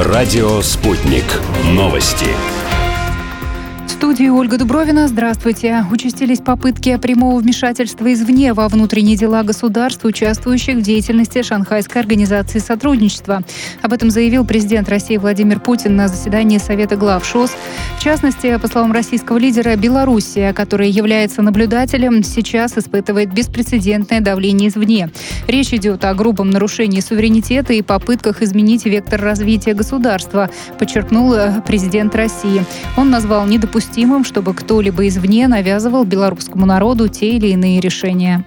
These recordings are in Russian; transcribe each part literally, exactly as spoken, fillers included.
Радио «Спутник». Новости. В студии Ольга Дубровина. Здравствуйте. Участились попытки прямого вмешательства извне во внутренние дела государств, участвующих в деятельности Шанхайской организации сотрудничества. Об этом заявил президент России Владимир Путин на заседании Совета глав ШОС. В частности, по словам российского лидера, Белоруссия, которая является наблюдателем, сейчас испытывает беспрецедентное давление извне. Речь идет о грубом нарушении суверенитета и попытках изменить вектор развития государства, подчеркнул президент России. Он назвал недопустимым, чтобы кто-либо извне навязывал белорусскому народу те или иные решения.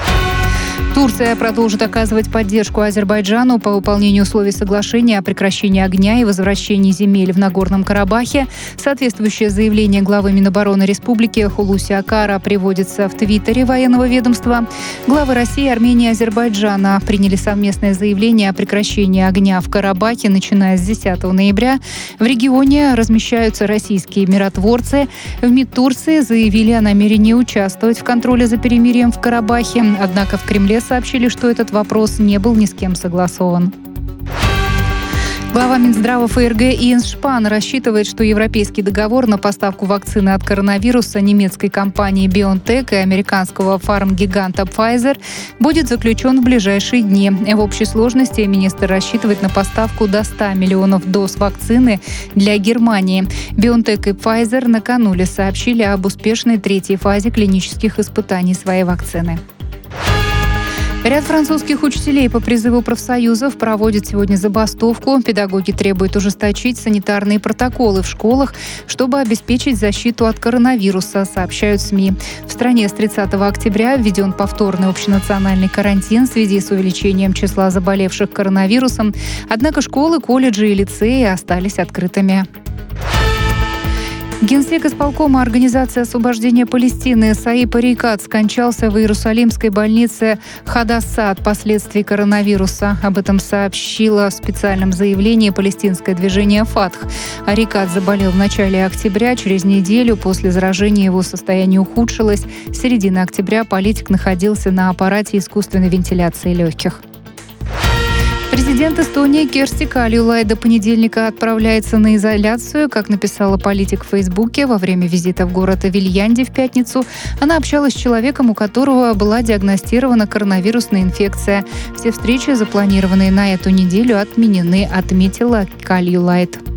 Турция продолжит оказывать поддержку Азербайджану по выполнению условий соглашения о прекращении огня и возвращении земель в Нагорном Карабахе. Соответствующее заявление главы Минобороны Республики Хулуси Акара приводится в Твиттере военного ведомства. Главы России, Армении и Азербайджана приняли совместное заявление о прекращении огня в Карабахе, начиная с десятого ноября. В регионе размещаются российские миротворцы. В МИД Турции заявили о намерении участвовать в контроле за перемирием в Карабахе. Однако в Кремле сообщили, что этот вопрос не был ни с кем согласован. Глава Минздрава ФРГ Йенс Шпан рассчитывает, что европейский договор на поставку вакцины от коронавируса немецкой компании BioNTech и американского фармгиганта Pfizer будет заключен в ближайшие дни. В общей сложности министр рассчитывает на поставку до ста миллионов доз вакцины для Германии. BioNTech и Pfizer накануне сообщили об успешной третьей фазе клинических испытаний своей вакцины. Ряд французских учителей по призыву профсоюзов проводят сегодня забастовку. Педагоги требуют ужесточить санитарные протоколы в школах, чтобы обеспечить защиту от коронавируса, сообщают СМИ. В стране с тридцатого октября введен повторный общенациональный карантин в связи с увеличением числа заболевших коронавирусом. Однако школы, колледжи и лицеи остались открытыми. Генсек исполкома Организации освобождения Палестины Саиб Арикат скончался в Иерусалимской больнице Хадаса от последствий коронавируса. Об этом сообщило в специальном заявлении палестинское движение «Фатх». Арикат заболел в начале октября. Через неделю после заражения его состояние ухудшилось. С середины октября политик находился на аппарате искусственной вентиляции легких. Президент Эстонии Керсти Кальюлайд до понедельника отправляется на изоляцию. Как написала политик в Фейсбуке, во время визита в город Вильянди в пятницу она общалась с человеком, у которого была диагностирована коронавирусная инфекция. Все встречи, запланированные на эту неделю, отменены, отметила Кальюлайд.